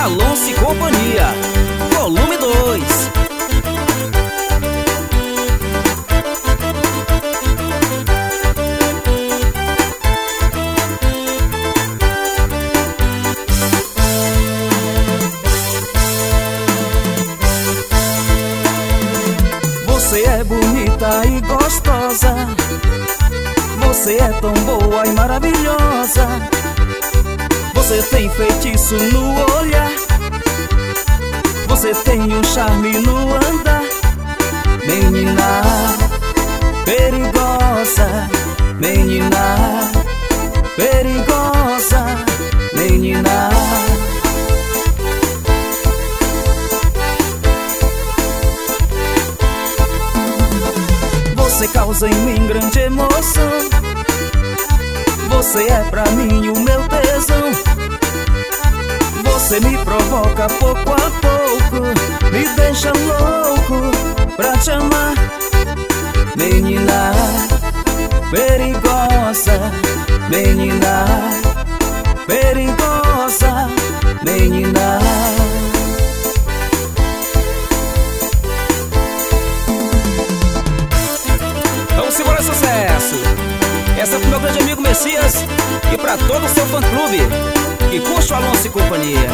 Alonso e Companhia, volume 2. Você é bonita e gostosa, você é tão boa e maravilhosa. Você tem feitiço no olhar, você tem um charme no andar. Menina perigosa, menina perigosa, menina. Você causa em mim grande emoção, você é pra mim o meu tesão. Você me provoca pouco a pouco, me deixa louco pra te amar. Menina perigosa, menina perigosa, menina. Vamos segurar sucesso. Essa é pro meu grande amigo Messias e pra todo o seu fã-clube que curte o Alonso e Companhia.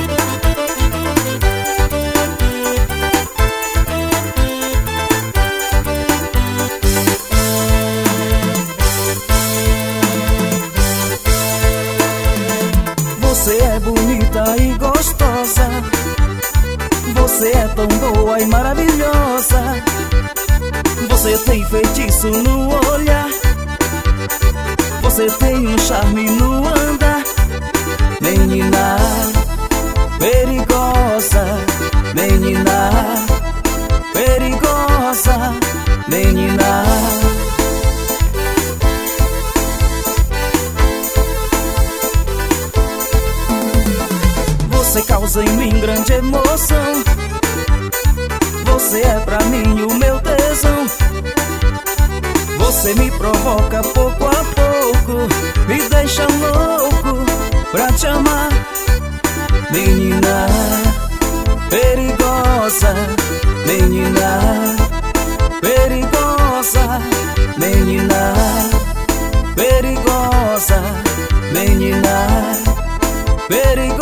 Você é bonita e gostosa, você é tão boa e maravilhosa. Você tem feitiço no olhar, você tem um charme no andar. Menina perigosa, menina perigosa, menina. Você causa em mim grande emoção, você é pra mim o meu tesão. Você me provoca pouco a pouco, me deixa louco pra te amar. Menina perigosa, menina perigosa, menina perigosa, menina perigosa.